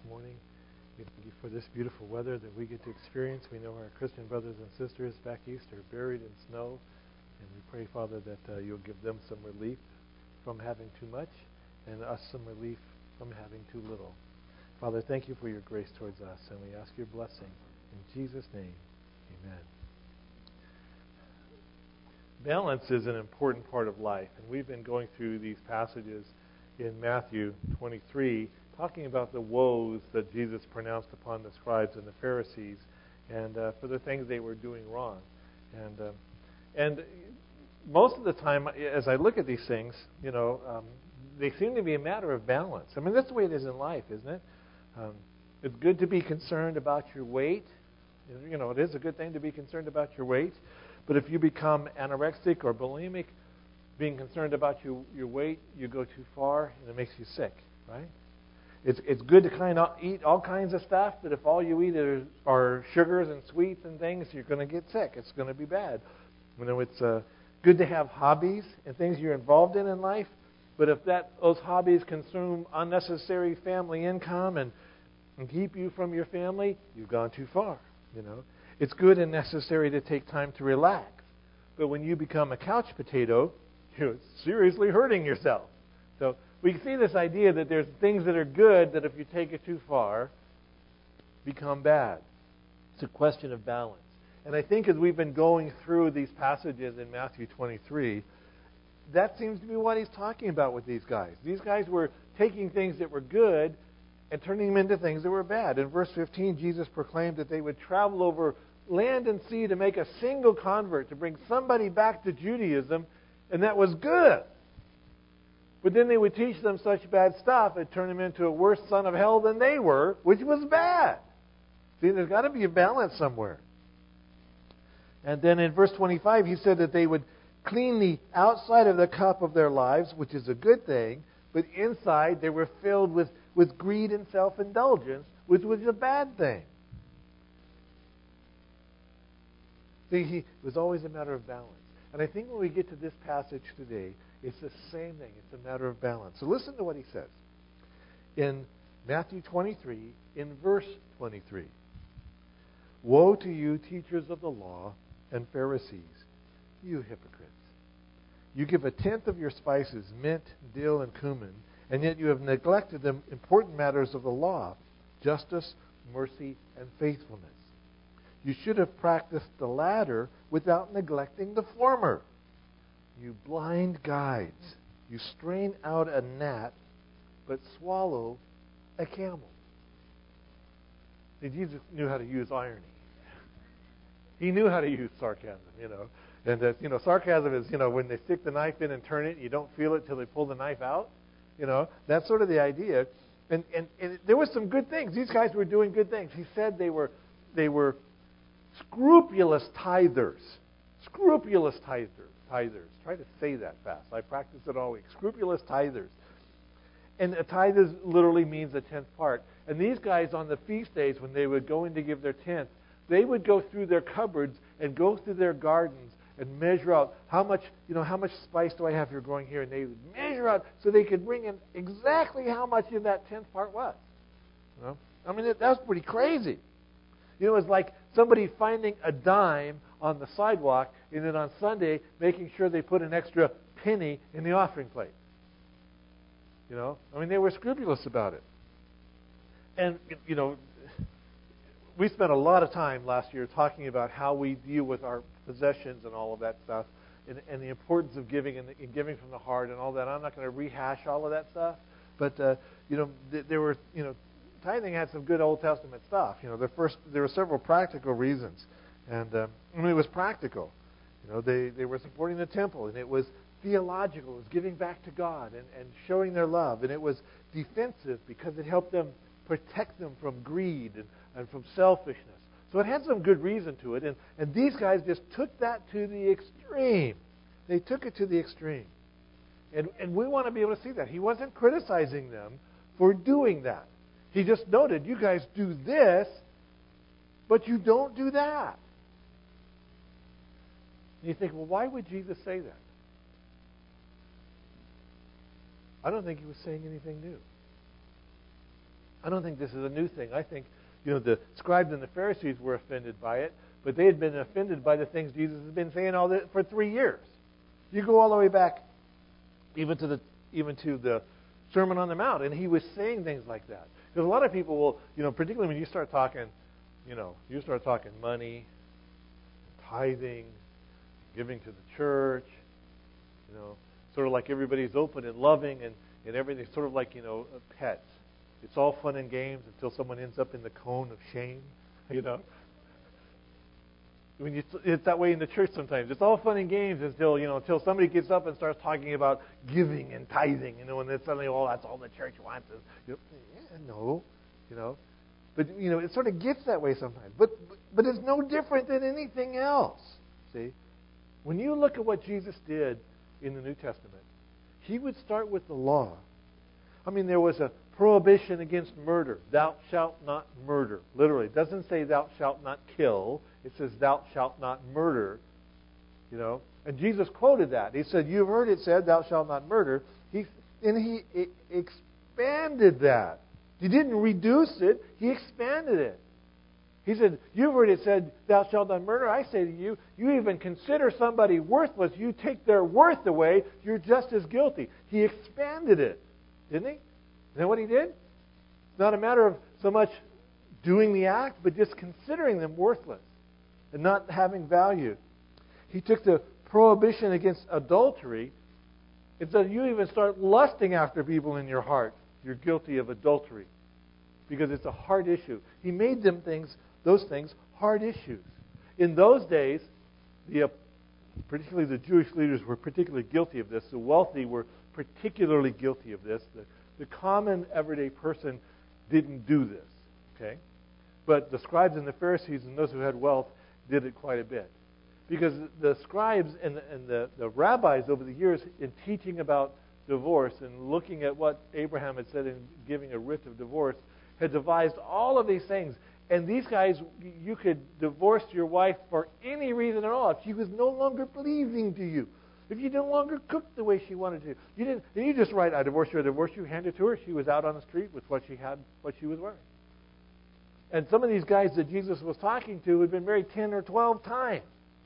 morning. We thank you for this beautiful weather that we get to experience. We know our Christian brothers and sisters back east are buried in snow. And we pray, Father, that you'll give them some relief from having too much and us some relief from having too little. Father, thank you for your grace towards us, and we ask your blessing. In Jesus' name, amen. Balance is an important part of life, and we've been going through these passages in Matthew 23, talking about the woes that Jesus pronounced upon the scribes and the Pharisees, and for the things they were doing wrong. And most of the time, as I look at these things, they seem to be a matter of balance. I mean, that's the way it is in life, isn't it? It's good to be concerned about your weight. It is a good thing to be concerned about your weight. But if you become anorexic or bulimic, being concerned about your weight, you go too far and it makes you sick, right? It's good to kind of eat all kinds of stuff, but if all you eat are sugars and sweets and things, you're going to get sick. It's going to be bad. It's good to have hobbies and things you're involved in life, but if those hobbies consume unnecessary family income and keep you from your family, you've gone too far. It's good and necessary to take time to relax, but when you become a couch potato, you're seriously hurting yourself. So we see this idea that there's things that are good that if you take it too far, become bad. It's a question of balance. And I think as we've been going through these passages in Matthew 23, that seems to be what he's talking about with these guys. These guys were taking things that were good and turning them into things that were bad. In verse 15, Jesus proclaimed that they would travel over land and sea to make a single convert, to bring somebody back to Judaism, and that was good. But then they would teach them such bad stuff, it'd turn them into a worse son of hell than they were, which was bad. See, there's got to be a balance somewhere. And then in verse 25, he said that they would clean the outside of the cup of their lives, which is a good thing, but inside they were filled with greed and self-indulgence, which was a bad thing. See, it was always a matter of balance. And I think when we get to this passage today, it's the same thing. It's a matter of balance. So listen to what he says. In Matthew 23, in verse 23, "Woe to you, teachers of the law and Pharisees, you hypocrites! You give a tenth of your spices, mint, dill, and cumin, and yet you have neglected the important matters of the law, justice, mercy, and faithfulness. You should have practiced the latter without neglecting the former. You blind guides, you strain out a gnat, but swallow a camel." See, Jesus knew how to use irony. He knew how to use sarcasm, And, sarcasm is, when they stick the knife in and turn it, you don't feel it till they pull the knife out. That's sort of the idea. And there were some good things. These guys were doing good things. He said they were scrupulous tithers. Scrupulous tithers. Try to say that fast. I practice it all week. Scrupulous tithers. And a tithe literally means a tenth part. And these guys on the feast days, when they would go in to give their tenth, they would go through their cupboards and go through their gardens and measure out how much spice do I have here growing here, and they would measure out so they could bring in exactly how much in that tenth part was. That was pretty crazy. It was like somebody finding a dime on the sidewalk and then on Sunday making sure they put an extra penny in the offering plate. They were scrupulous about it. And, we spent a lot of time last year talking about how we deal with our possessions and all of that stuff, and the importance of giving and giving from the heart and all that. I'm not going to rehash all of that stuff, but there were tithing had some good Old Testament stuff. There were several practical reasons, and it was practical. They were supporting the temple, and it was theological. It was giving back to God and showing their love, and it was defensive because it helped them protect them from greed and from selfishness. So it had some good reason to it. And these guys just took that to the extreme. They took it to the extreme. And we want to be able to see that. He wasn't criticizing them for doing that. He just noted, you guys do this, but you don't do that. And you think, well, why would Jesus say that? I don't think he was saying anything new. I don't think this is a new thing. I think, the scribes and the Pharisees were offended by it, but they had been offended by the things Jesus has been saying for 3 years. You go all the way back even to the Sermon on the Mount, and he was saying things like that. Because a lot of people will, particularly when you start talking money, tithing, giving to the church, sort of like everybody's open and loving and everything, sort of like, pets. It's all fun and games until someone ends up in the cone of shame, It's that way in the church sometimes. It's all fun and games until somebody gets up and starts talking about giving and tithing, and then suddenly, that's all the church wants. No. But, it sort of gets that way sometimes. But it's no different than anything else. See? When you look at what Jesus did in the New Testament, he would start with the law. There was a prohibition against murder. Thou shalt not murder. Literally. It doesn't say thou shalt not kill. It says thou shalt not murder. And Jesus quoted that. He said, you've heard it said, thou shalt not murder. He expanded that. He didn't reduce it. He expanded it. He said, you've heard it said, thou shalt not murder. I say to you, you even consider somebody worthless. You take their worth away, you're just as guilty. He expanded it. Didn't he? Isn't that what he did? It's not a matter of so much doing the act, but just considering them worthless and not having value. He took the prohibition against adultery and said, you even start lusting after people in your heart, you're guilty of adultery. Because it's a hard issue. He made those things hard issues. In those days, particularly the Jewish leaders were particularly guilty of this. The wealthy were particularly guilty of this. The common everyday person didn't do this. Okay? But the scribes and the Pharisees and those who had wealth did it quite a bit. Because the scribes and the rabbis over the years in teaching about divorce and looking at what Abraham had said in giving a writ of divorce had devised all of these things. And these guys, you could divorce your wife for any reason at all. If she was no longer pleasing to you. If you no longer cooked the way she wanted to. You just write, I divorce you, hand it to her. She was out on the street with what she was wearing. And some of these guys that Jesus was talking to had been married 10 or 12 times.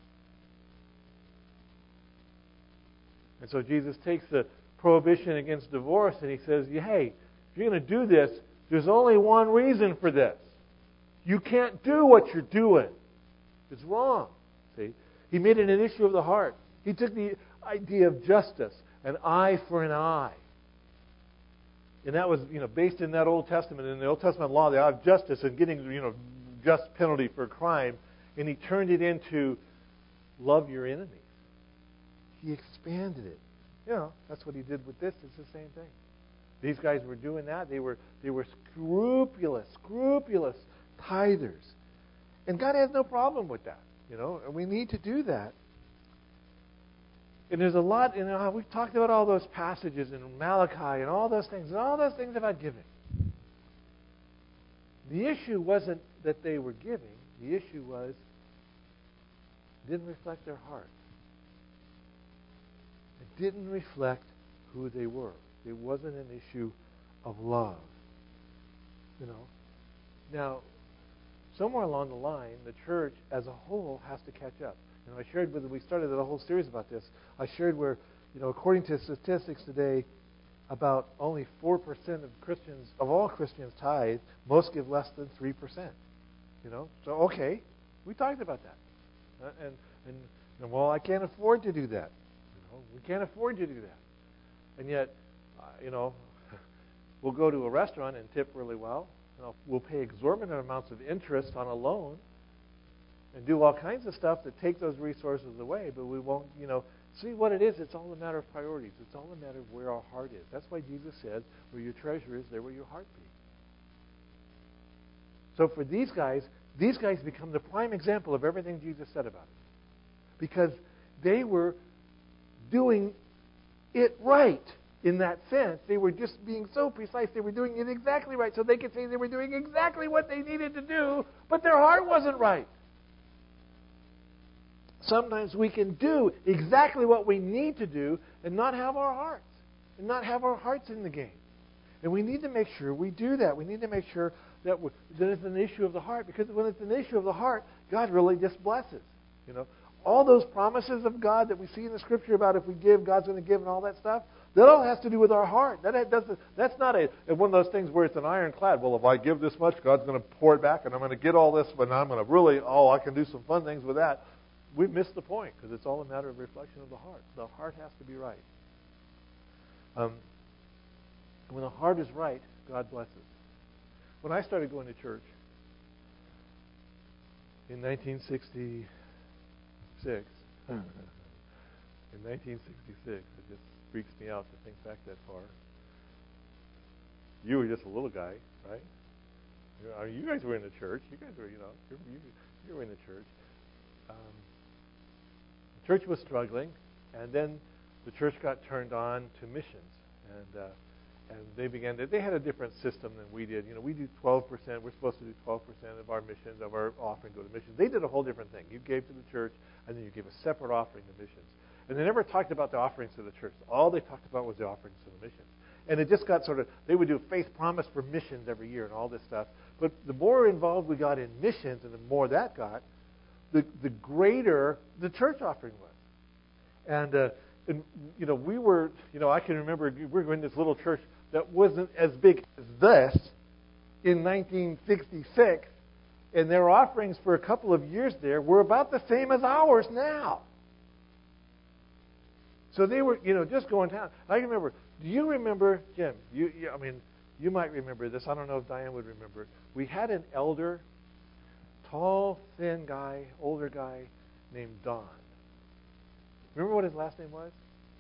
And so Jesus takes the prohibition against divorce and he says, hey, if you're going to do this, there's only one reason for this. You can't do what you're doing. It's wrong. See? He made it an issue of the heart. He took the idea of justice, an eye for an eye. And that was, based in that Old Testament. In the Old Testament law, they have justice and getting, just penalty for crime. And he turned it into love your enemies. He expanded it. That's what he did with this. It's the same thing. These guys were doing that. They were scrupulous tithers. And God has no problem with that. And we need to do that. And there's a lot, we've talked about all those passages in Malachi and all those things about giving. The issue wasn't that they were giving. The issue was it didn't reflect their heart. It didn't reflect who they were. It wasn't an issue of love. Now, somewhere along the line, the church as a whole has to catch up. I shared we started a whole series about this. I shared where, according to statistics today, about only 4% of all Christians tithe. Most give less than 3%. So okay, we talked about that, and well, I can't afford to do that. We can't afford to do that, and yet, we'll go to a restaurant and tip really well. We'll pay exorbitant amounts of interest on a loan. And do all kinds of stuff that take those resources away, but we won't, see what it is. It's all a matter of priorities. It's all a matter of where our heart is. That's why Jesus said, where your treasure is, there will your heart be. So for these guys become the prime example of everything Jesus said about it. Because they were doing it right in that sense. They were just being so precise. They were doing it exactly right. So they could say they were doing exactly what they needed to do, but their heart wasn't right. Sometimes we can do exactly what we need to do and not have our hearts. And not have our hearts in the game. And we need to make sure we do that. We need to make sure that it's an issue of the heart. Because when it's an issue of the heart, God really just blesses. You know, all those promises of God that we see in the Scripture about if we give, God's going to give and all that stuff, that all has to do with our heart. That's not one of those things where it's an ironclad. Well, if I give this much, God's going to pour it back, and I'm going to get all this, but I'm going to really, I can do some fun things with that. We've missed the point because it's all a matter of reflection of the heart. The heart has to be right. When the heart is right, God blesses. When I started going to church in 1966, it just freaks me out to think back that far. You were just a little guy, right? You guys were in the church. You guys were, you were in the church. The church was struggling, and then the church got turned on to missions, and they had a different system than we did. You know, we do 12%. We're supposed to do 12% of our missions, of our offering go to missions. They did a whole different thing. You gave to the church, and then you gave a separate offering to missions. And they never talked about the offerings to the church. All they talked about was the offerings to the missions. And it just got they would do a faith promise for missions every year and all this stuff. But the more involved we got in missions and the more that got, the greater the church offering was. And we were, I can remember we were in this little church that wasn't as big as this in 1966. And their offerings for a couple of years there were about the same as ours now. So they were, just going down. I remember, do you remember, Jim, you might remember this. I don't know if Diane would remember it. We had an elder, tall, thin guy, older guy named Don. Remember what his last name was?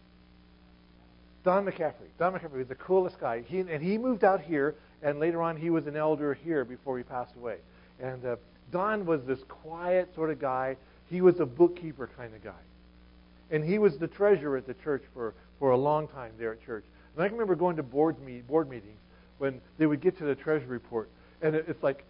Don McCaffrey. Don McCaffrey was the coolest guy. He moved out here, and later on he was an elder here before he passed away. And Don was this quiet sort of guy. He was a bookkeeper kind of guy. And he was the treasurer at the church for a long time there at church. And I can remember going to board meetings when they would get to the treasury report. And it's like,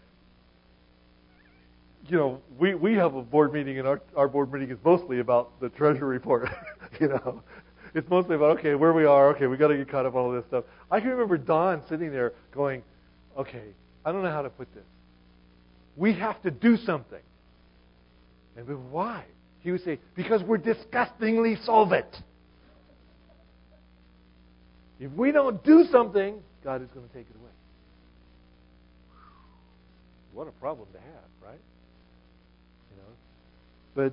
we have a board meeting, and our board meeting is mostly about the treasury report. It's mostly about, okay, where we are. Okay, we got to get caught up on all this stuff. I can remember Don sitting there going, okay, I don't know how to put this. We have to do something. And we, why? He would say, because we're disgustingly solvent. If we don't do something, God is going to take it away. What a problem to have, right? But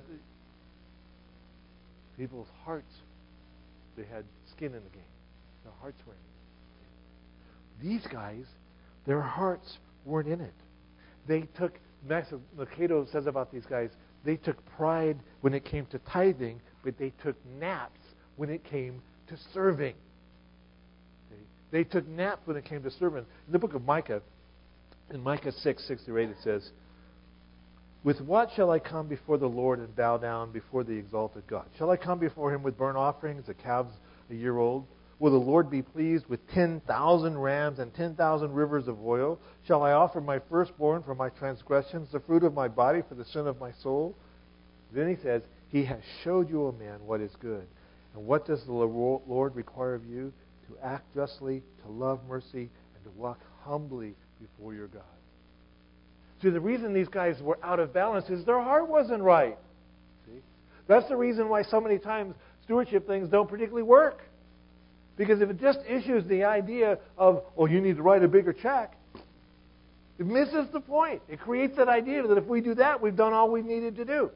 people's hearts, they had skin in the game. Their hearts were in it. These guys, their hearts weren't in it. They took, Max Lucado says about these guys, they took pride when it came to tithing, but they took naps when it came to serving. They took naps when it came to serving. In the book of Micah, in Micah 6:6-8, it says, with what shall I come before the Lord and bow down before the exalted God? Shall I come before him with burnt offerings, the calves a year old? Will the Lord be pleased with 10,000 rams and 10,000 rivers of oil? Shall I offer my firstborn for my transgressions, the fruit of my body for the sin of my soul? Then he says, he has showed you, O man, what is good. And what does the Lord require of you? To act justly, to love mercy, and to walk humbly before your God. See, the reason these guys were out of balance is their heart wasn't right. See? That's the reason why so many times stewardship things don't particularly work. Because if it just issues the idea of, you need to write a bigger check, it misses the point. It creates that idea that if we do that, we've done all we needed to do.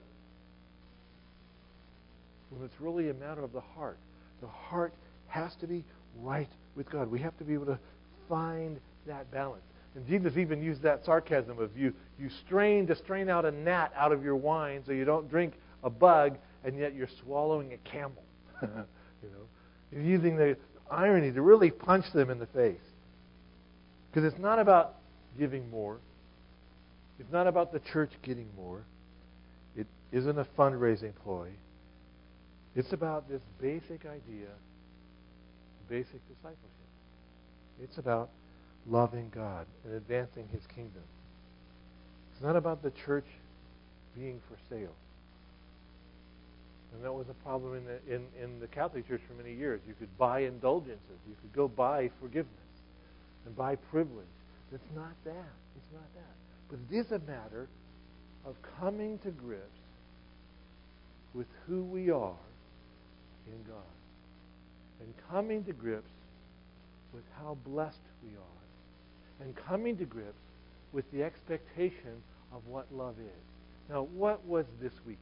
When it's really a matter of the heart. The heart has to be right with God. We have to be able to find that balance. And Jesus even used that sarcasm of you strain to strain out a gnat out of your wine so you don't drink a bug, and yet you're swallowing a camel. He's using the irony to really punch them in the face. Because it's not about giving more. It's not about the church getting more. It isn't a fundraising ploy. It's about this basic idea, basic discipleship. It's about loving God and advancing His kingdom. It's not about the church being for sale. And that was a problem in the Catholic Church for many years. You could buy indulgences. You could go buy forgiveness. and by privilege. It's not that. It's not that. But it is a matter of coming to grips with who we are in God. And coming to grips with how blessed we are. And coming to grips with the expectation of what love is. Now, what was this weekend?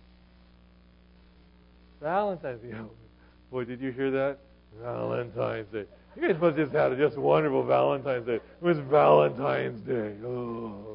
Valentine's Day. Boy, did you hear that? Valentine's Day. You guys must have just had a just wonderful Valentine's Day. It was Valentine's Day. Oh,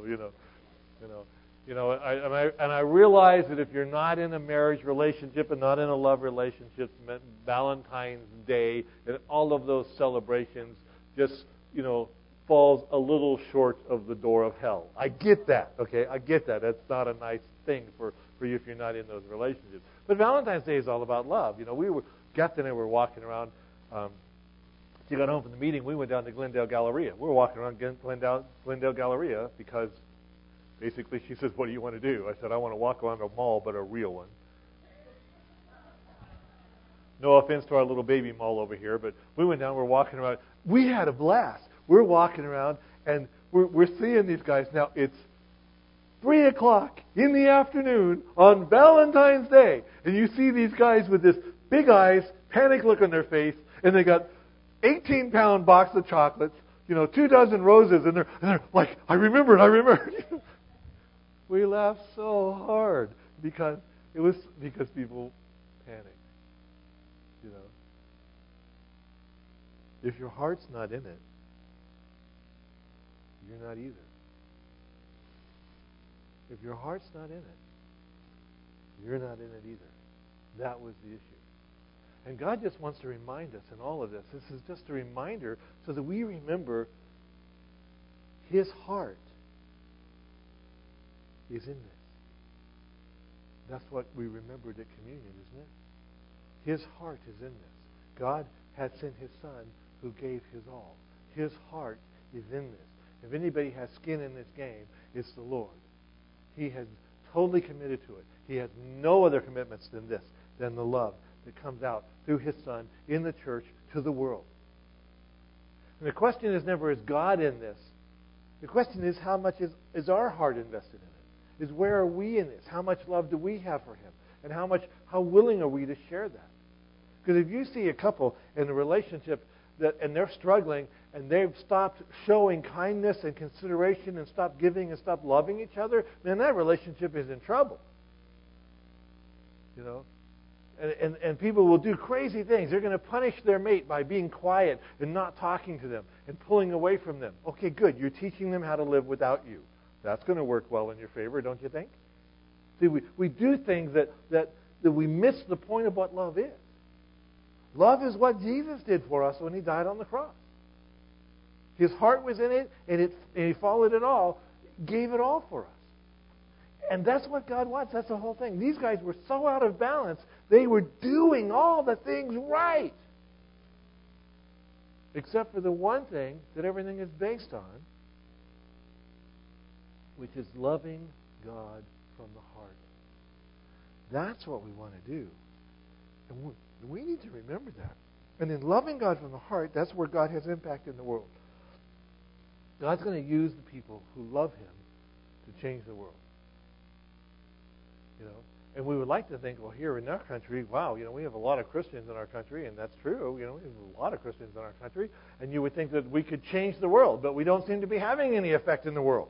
I realize that if you're not in a marriage relationship and not in a love relationship, Valentine's Day and all of those celebrations just, falls a little short of the door of hell. I get that, okay? I get that. That's not a nice thing for you if you're not in those relationships. But Valentine's Day is all about love. Geth and I were walking around. She got home from the meeting. We went down to Glendale Galleria. We were walking around Glendale Galleria because basically she says, "What do you want to do?" I said, "I want to walk around a mall, but a real one." No offense to our little baby mall over here, but we went down. We're walking around. We had a blast. We're walking around, and we're seeing these guys. Now, it's 3 o'clock in the afternoon on Valentine's Day, and you see these guys with this big eyes, panic look on their face, and they got 18-pound box of chocolates, 2 dozen roses, and they're like, I remember. We laughed so hard because people panicked. If your heart's not in it, you're not either. If your heart's not in it, you're not in it either. That was the issue. And God just wants to remind us in all of this. This is just a reminder so that we remember His heart is in this. That's what we remembered at communion, isn't it? His heart is in this. God had sent His Son who gave His all. His heart is in this. If anybody has skin in this game, it's the Lord. He has totally committed to it. He has no other commitments than this, than the love that comes out through His Son in the church to the world. And the question is never, is God in this? The question is, how much is our heart invested in it? Is where are we in this? How much love do we have for Him? And how willing are we to share that? Because if you see a couple in a relationship and they're struggling and they've stopped showing kindness and consideration and stopped giving and stopped loving each other, then that relationship is in trouble. And people will do crazy things. They're going to punish their mate by being quiet and not talking to them and pulling away from them. Okay, good. You're teaching them how to live without you. That's going to work well in your favor, don't you think? See, we do things that we miss the point of what love is. Love is what Jesus did for us when He died on the cross. His heart was in it, and He followed it all, gave it all for us. And that's what God wants. That's the whole thing. These guys were so out of balance, they were doing all the things right. Except for the one thing that everything is based on, which is loving God from the heart. That's what we want to do. And we need to remember that. And in loving God from the heart, that's where God has impact in the world. God's going to use the people who love Him to change the world. And we would like to think, well, here in our country, wow, we have a lot of Christians in our country, and that's true. We have a lot of Christians in our country, and you would think that we could change the world, but we don't seem to be having any effect in the world.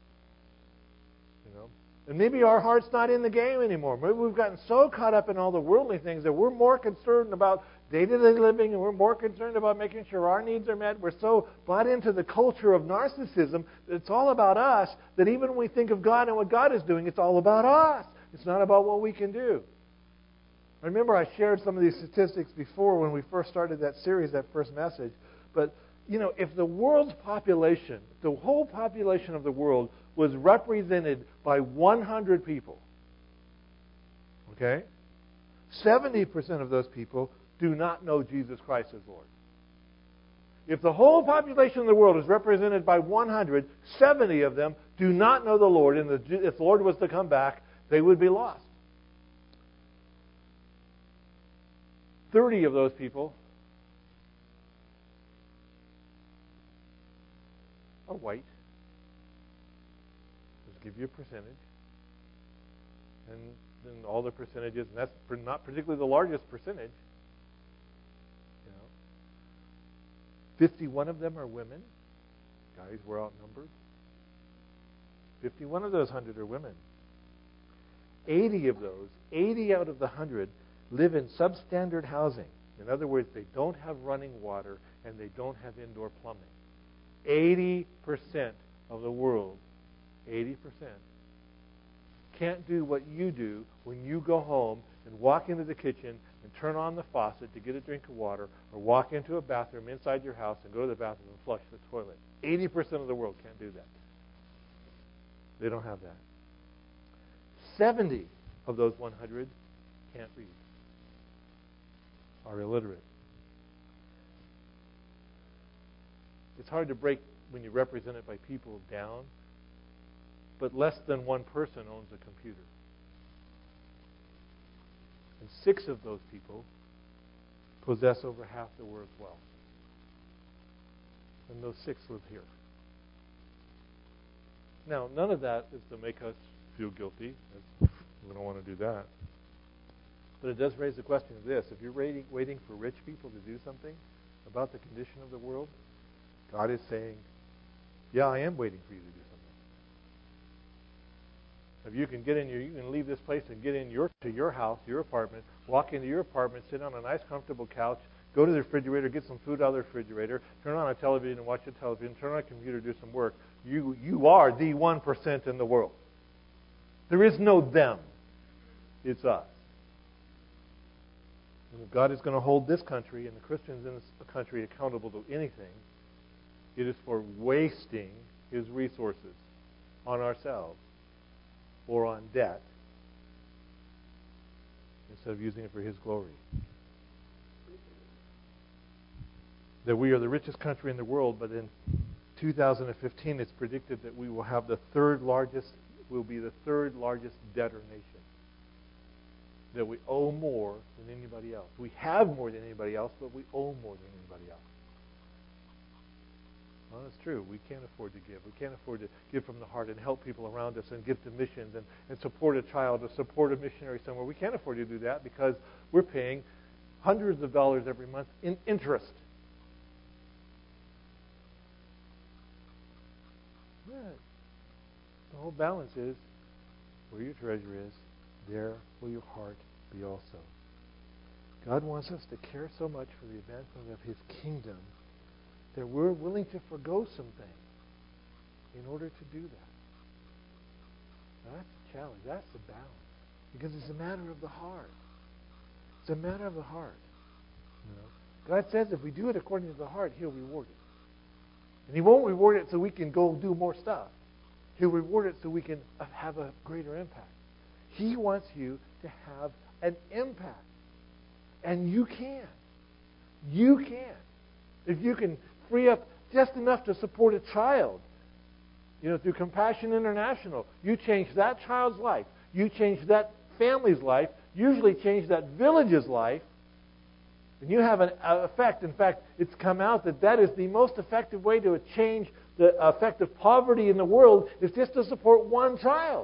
And maybe our heart's not in the game anymore. Maybe we've gotten so caught up in all the worldly things that we're more concerned about day-to-day living, and we're more concerned about making sure our needs are met. We're so bought into the culture of narcissism that it's all about us, that even when we think of God and what God is doing, it's all about us. It's not about what we can do. I remember I shared some of these statistics before when we first started that series, that first message. But, if the world's population, the whole population of the world was represented by 100 people, okay? 70% of those people do not know Jesus Christ as Lord. If the whole population of the world is represented by 100, 70 of them do not know the Lord, and if the Lord was to come back, they would be lost. 30 of those people are white. Just give you a percentage. And then all the percentages, and that's not particularly the largest percentage. 51 of them are women. Guys were outnumbered. 51 of those 100 are women. 80 of those, 80 out of the 100, live in substandard housing. In other words, they don't have running water and they don't have indoor plumbing. 80% of the world, 80%, can't do what you do when you go home and walk into the kitchen and turn on the faucet to get a drink of water, or walk into a bathroom inside your house and go to the bathroom and flush the toilet. 80% of the world can't do that. They don't have that. 70 of those 100 can't read, are illiterate. It's hard to break when you represent it by people down, but less than one person owns a computer. And 6 of those people possess over half the world's wealth. And those 6 live here. Now, none of that is to make us feel guilty. We don't want to do that. But it does raise the question of this. If you're waiting for rich people to do something about the condition of the world, God is saying, yeah, I am waiting for you to do something. If you can you can leave this place and get to your house, your apartment, walk into your apartment, sit on a nice, comfortable couch, go to the refrigerator, get some food out of the refrigerator, turn on a television and watch the television, turn on a computer, do some work. You are the 1% in the world. There is no them. It's us. And if God is going to hold this country and the Christians in this country accountable to anything, it is for wasting His resources on ourselves or on debt instead of using it for His glory. That we are the richest country in the world, but in 2015 it's predicted that we will have we'll be the third largest debtor nation. That we owe more than anybody else. We have more than anybody else, but we owe more than anybody else. Well, that's true. We can't afford to give. We can't afford to give from the heart and help people around us and give to missions and support a child or support a missionary somewhere. We can't afford to do that because we're paying hundreds of dollars every month in interest. Yeah. The whole balance is where your treasure is, there will your heart be also. God wants us to care so much for the advancement of His kingdom that we're willing to forgo some things in order to do that. Now, that's a challenge. That's the balance. Because it's a matter of the heart. It's a matter of the heart. God says if we do it according to the heart, He'll reward it. And He won't reward it so we can go do more stuff. He'll reward it so we can have a greater impact. He wants you to have an impact. And you can. You can. If you can free up just enough to support a child, through Compassion International, you change that child's life. You change that family's life. Usually change that village's life. And you have an effect. In fact, it's come out that is the most effective way to change the effect of poverty in the world is just to support one child.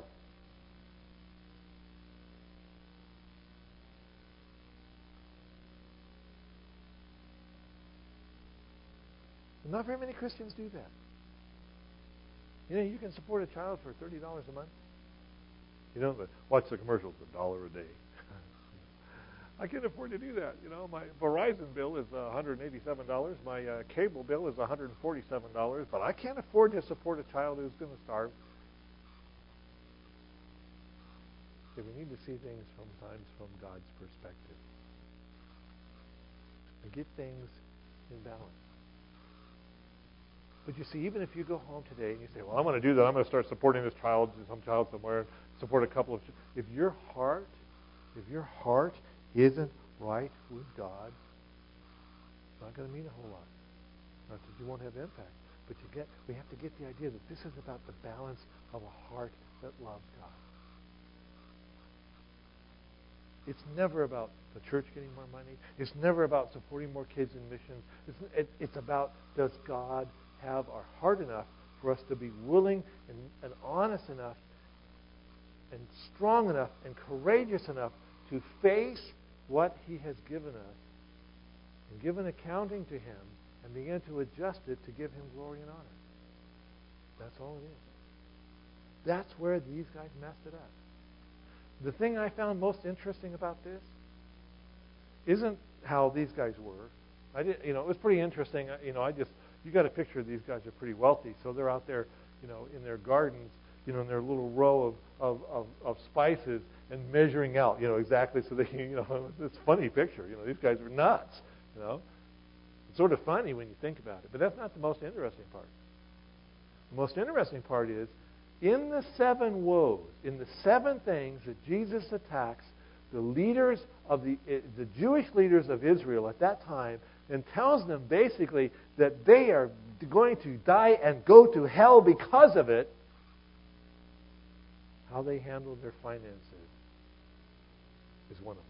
And not very many Christians do that. You can support a child for $30 a month. Watch the commercials, $1 a day. I can't afford to do that. My Verizon bill is $187. My cable bill is $147. But I can't afford to support a child who's going to starve. We need to see things sometimes from God's perspective. And get things in balance. But you see, even if you go home today and you say, well, I'm going to do that. I'm going to start supporting this child, some child somewhere, support a couple of... If your heart isn't right with God, it's not going to mean a whole lot. Not that you won't have impact. But we have to get the idea that this is about the balance of a heart that loves God. It's never about the church getting more money. It's never about supporting more kids in missions. It's about, does God have our heart enough for us to be willing and honest enough and strong enough and courageous enough to face what He has given us and give an accounting to Him and begin to adjust it to give Him glory and honor. That's all it is. That's where these guys messed it up. The thing I found most interesting about this isn't how these guys were. It was pretty interesting. You got a picture of these guys are pretty wealthy, so they're out there, in their gardens, in their little row of spices and measuring out, exactly so they can, it's a funny picture. These guys are nuts, It's sort of funny when you think about it, but that's not the most interesting part. The most interesting part is, in the 7 woes, in the 7 things that Jesus attacks the leaders of the Jewish leaders of Israel at that time, and tells them basically that they are going to die and go to hell because of it, how they handled their finances is one of them.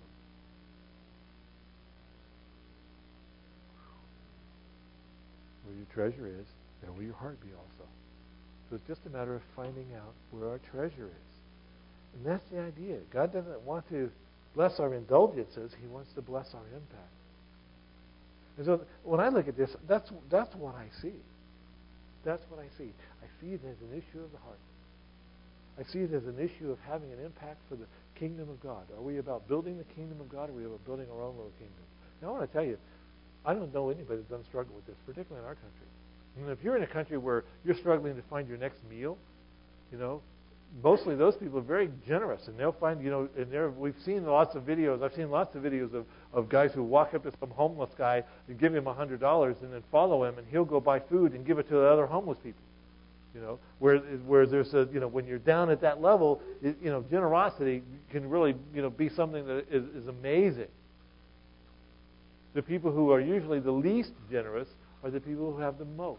Where your treasure is, there will your heart be also. So it's just a matter of finding out where our treasure is. And that's the idea. God doesn't want to bless our indulgences. He wants to bless our impact. And so when I look at this, that's what I see. That's what I see. I see it as an issue of the heart. I see it as an issue of having an impact for the kingdom of God. Are we about building the kingdom of God, or are we about building our own little kingdom? Now, I want to tell you, I don't know anybody that doesn't struggle with this, particularly in our country. And if you're in a country where you're struggling to find your next meal, mostly those people are very generous, and they'll find, we've seen lots of videos. I've seen lots of videos of guys who walk up to some homeless guy and give him $100 and then follow him, and he'll go buy food and give it to the other homeless people. Where there's when you're down at that level, generosity can really, be something that is amazing. The people who are usually the least generous are the people who have the most.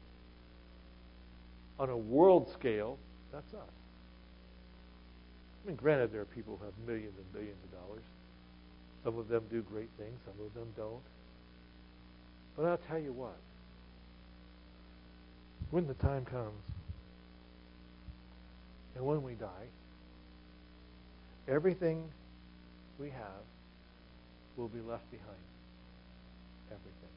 On a world scale, that's us. I mean, granted, there are people who have millions and billions of dollars. Some of them do great things, some of them don't. But I'll tell you what. When the time comes, and when we die, everything we have will be left behind. Everything.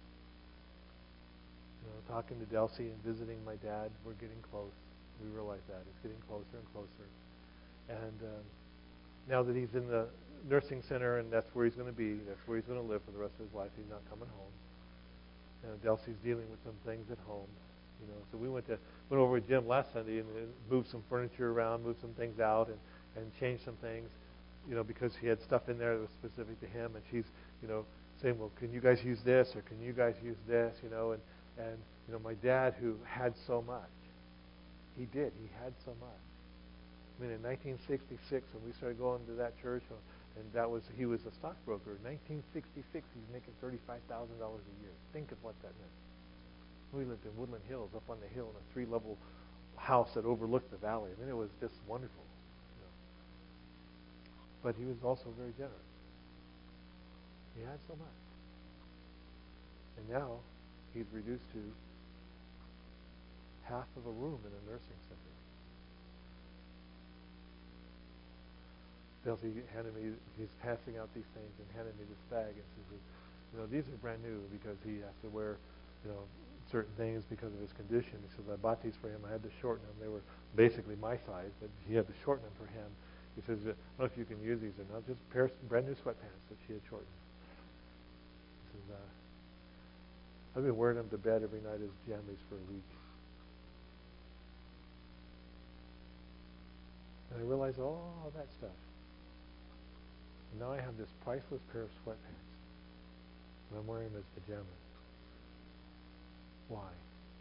Talking to Delcy and visiting my dad, we're getting close. We realize that. It's getting closer and closer. And now that he's in the nursing center and that's where he's going to be, that's where he's going to live for the rest of his life, he's not coming home. Delcy's dealing with some things at home. So we went over with Jim last Sunday and moved some furniture around, moved some things out, and changed some things, because he had stuff in there that was specific to him. And she's, saying, well, can you guys use this, or can you guys use this, and my dad, who had so much, he had so much. I mean, in 1966, when we started going to that church, and he was a stockbroker. In 1966, he's making $35,000 a year. Think of what that meant. We lived in Woodland Hills, up on the hill, in a 3-level house that overlooked the valley. I mean, it was just wonderful. But he was also very generous. He had so much. And now he's reduced to half of a room in a nursing center. Delcy handed me, he's passing out these things and handed me this bag and says, these are brand new because he has to wear, certain things because of his condition. He says, I bought these for him. I had to shorten them. They were basically my size, but he had to shorten them for him. He says, I don't know if you can use these or not. Just a pair of brand new sweatpants that she had shortened. He says, I've been wearing them to bed every night as jammies for a week. And I realized all that stuff. And now I have this priceless pair of sweatpants. And I'm wearing them as pajamas. Why?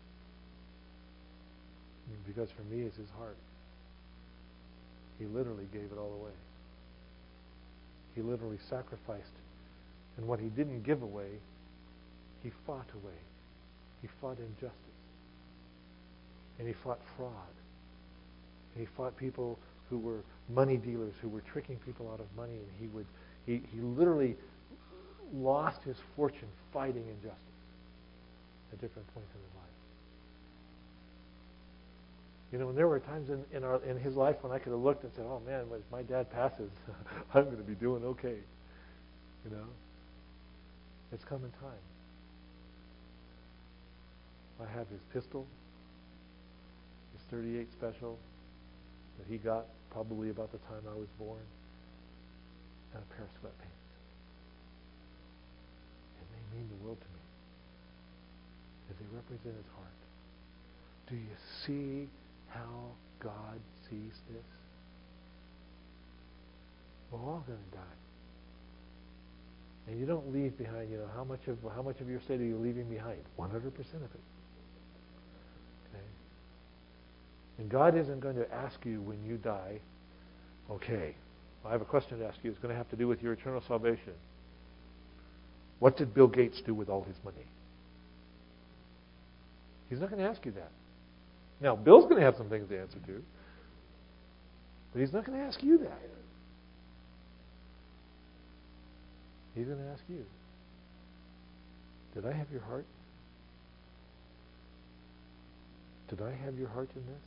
Because for me, it's his heart. He literally gave it all away. He literally sacrificed. And what he didn't give away, he fought away. He fought injustice. And he fought fraud. And he fought people who were money dealers, who were tricking people out of money. And he literally lost his fortune fighting injustice at different points in his life. And there were times in his life when I could have looked and said, "Oh man, when my dad passes, I'm going to be doing okay." It's coming time. I have his pistol, his .38 special that he got probably about the time I was born, and a pair of sweatpants. And they mean the world to me, because they represent his heart. Do you see how God sees this? We're all going to die. And you don't leave behind, how much of your state are you leaving behind? 100% of it. Okay? And God isn't going to ask you when you die, okay, I have a question to ask you. It's going to have to do with your eternal salvation. What did Bill Gates do with all his money? He's not going to ask you that. Now, Bill's going to have some things to answer to, but he's not going to ask you that. He's going to ask you, did I have your heart? Did I have your heart in this?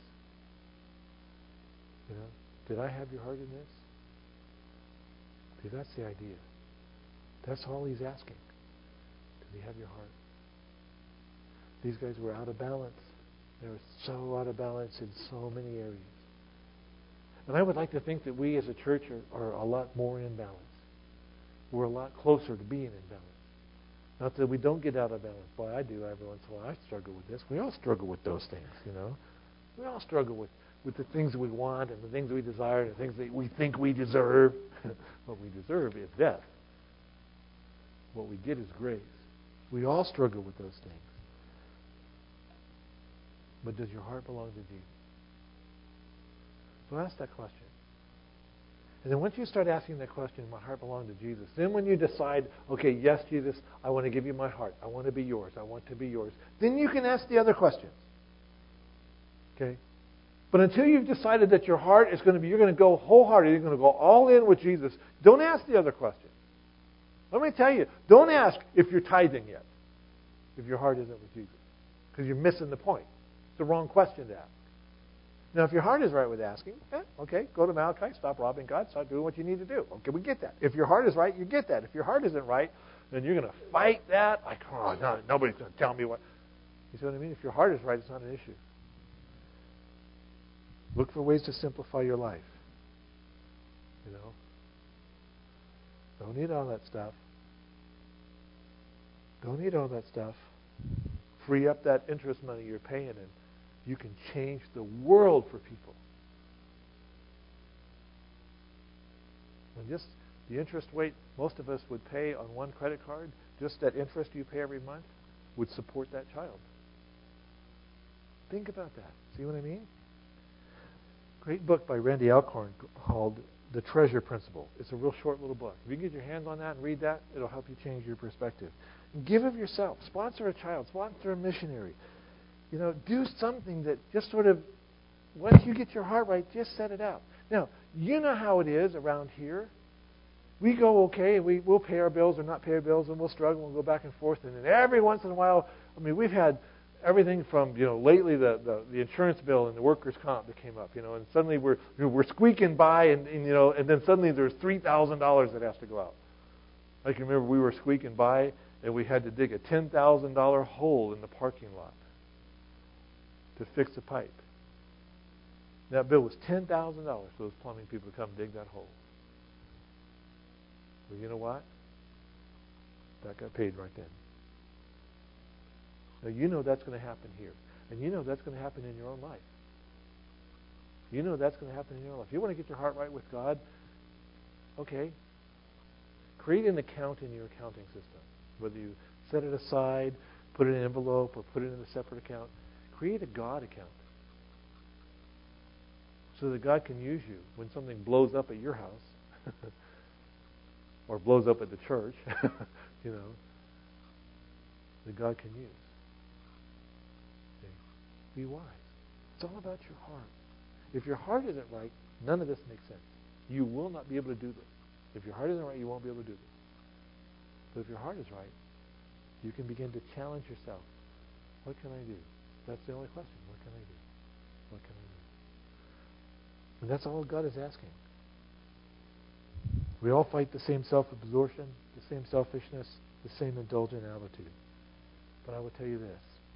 Did I have your heart in this? See, that's the idea. That's all he's asking. Did he have your heart? These guys were out of balance. They were so out of balance in so many areas. And I would like to think that we as a church are a lot more in balance. We're a lot closer to being in balance. Not that we don't get out of balance. Boy, I do every once in a while. I struggle with this. We all struggle with those things, We all struggle with the things we want and the things we desire and the things that we think we deserve. What we deserve is death. What we get is grace. We all struggle with those things. But does your heart belong to Jesus? So ask that question. And then once you start asking that question, my heart belongs to Jesus, then when you decide, okay, yes, Jesus, I want to give you my heart. I want to be yours. I want to be yours. Then you can ask the other questions. Okay? But until you've decided that your heart is going to be, you're going to go wholehearted, you're going to go all in with Jesus, don't ask the other questions. Let me tell you, don't ask if you're tithing yet, if your heart isn't with Jesus. Because you're missing the point. It's the wrong question to ask. Now, if your heart is right with asking, okay, go to Malachi, stop robbing God, start doing what you need to do. Okay, we get that. If your heart is right, you get that. If your heart isn't right, then you're going to fight that. Like, no, nobody's going to tell me what. You see what I mean? If your heart is right, it's not an issue. Look for ways to simplify your life. Don't need all that stuff. Don't need all that stuff. Free up that interest money you're paying, and you can change the world for people. And just the interest rate most of us would pay on one credit card, just that interest you pay every month, would support that child. Think about that. See what I mean? Great book by Randy Alcorn called The Treasure Principle. It's a real short little book. If you can get your hands on that and read that, it'll help you change your perspective. And give of yourself. Sponsor a child. Sponsor a missionary. Do something that just sort of, once you get your heart right, just set it out. Now, you know how it is around here. We go okay, and we'll pay our bills or not pay our bills, and we'll struggle and go back and forth. And then every once in a while, we've had everything from, lately the insurance bill and the workers' comp that came up, and suddenly we're squeaking by, and then suddenly there's $3,000 that has to go out. I can remember we were squeaking by, and we had to dig a $10,000 hole in the parking lot to fix a pipe. That bill was $10,000 for those plumbing people to come dig that hole. Well, you know what? That got paid right then. Now, that's going to happen here. And that's going to happen in your own life. That's going to happen in your life. If you want to get your heart right with God, okay, create an account in your accounting system. Whether you set it aside, put it in an envelope, or put it in a separate account, create a God account so that God can use you when something blows up at your house or blows up at the church, that God can use. Okay? Be wise. It's all about your heart. If your heart isn't right, none of this makes sense. You will not be able to do this. If your heart isn't right, you won't be able to do this. But if your heart is right, you can begin to challenge yourself. What can I do? That's the only question. What can I do? What can I do? And that's all God is asking. We all fight the same self-absorption, the same selfishness, the same indulgent attitude. But I will tell you this.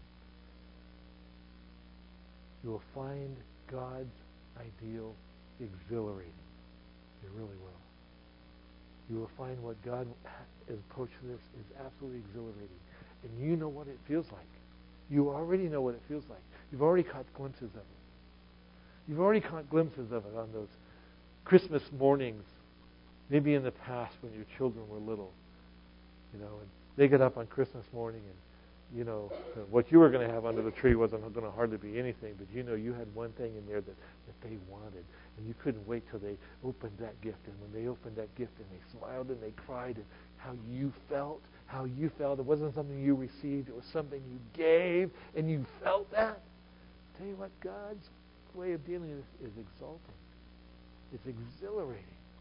You will find God's ideal exhilarating. You really will. You will find what God has approached this is absolutely exhilarating. And you know what it feels like. You already know what it feels like. You've already caught glimpses of it. You've already caught glimpses of it on those Christmas mornings, maybe in the past when your children were little. And they get up on Christmas morning and, what you were going to have under the tree wasn't going to hardly be anything, but you had one thing in there that they wanted. And you couldn't wait till they opened that gift. And when they opened that gift and they smiled and they cried, and how you felt. It wasn't something you received. It was something you gave, and you felt that. Tell you what, God's way of dealing with this is exalting. It's exhilarating.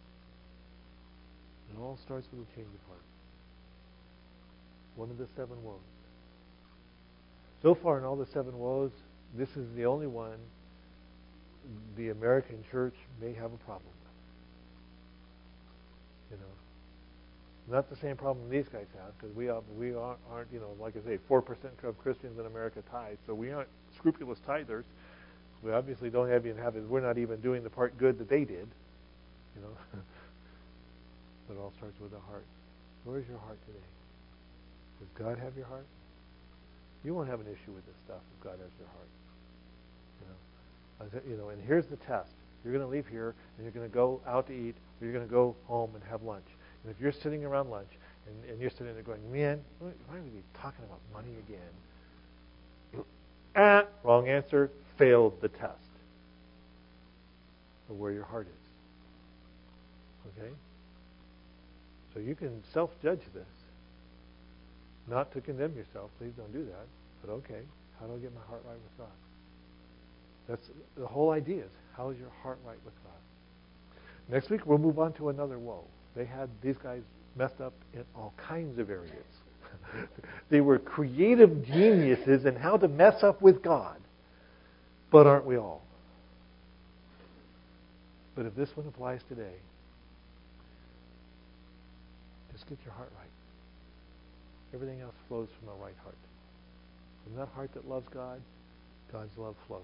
It all starts with a change of heart. One of the 7 woes. So far in all the 7 woes, this is the only one the American church may have a problem with. Not the same problem these guys have, because we aren't, like I say, 4% of Christians in America tithe, so we aren't scrupulous tithers. We obviously don't even have it. We're not even doing the part good that they did. But it all starts with the heart. Where's your heart today? Does God have your heart? You won't have an issue with this stuff if God has your heart. And here's the test. You're going to leave here, and you're going to go out to eat, or you're going to go home and have lunch. And if you're sitting around lunch, and you're sitting there going, man, why are we talking about money again? Wrong answer. Failed the test of where your heart is. Okay? So you can self-judge this. Not to condemn yourself. Please don't do that. But okay, how do I get my heart right with God? That's the whole idea is, how is your heart right with God? Next week, we'll move on to another woe. These guys messed up in all kinds of areas. They were creative geniuses in how to mess up with God. But aren't we all? But if this one applies today, just get your heart right. Everything else flows from a right heart. From that heart that loves God, God's love flows.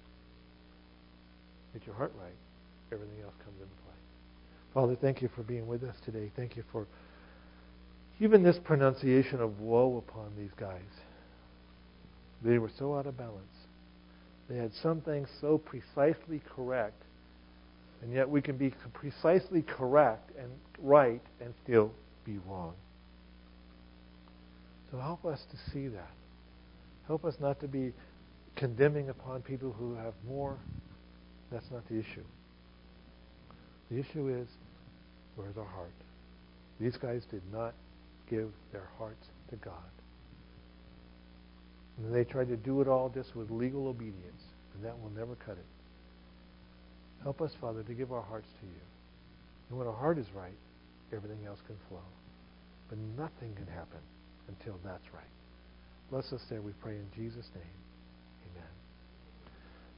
Get your heart right, everything else comes into play. Father, thank you for being with us today. Thank you for even this pronunciation of woe upon these guys. They were so out of balance. They had some things so precisely correct, and yet we can be precisely correct and right and still be wrong. So help us to see that. Help us not to be condemning upon people who have more. That's not the issue. The issue is, where's our heart? These guys did not give their hearts to God. And they tried to do it all just with legal obedience, and that will never cut it. Help us, Father, to give our hearts to you. And when our heart is right, everything else can flow. But nothing can happen until that's right. Bless us there, we pray in Jesus' name.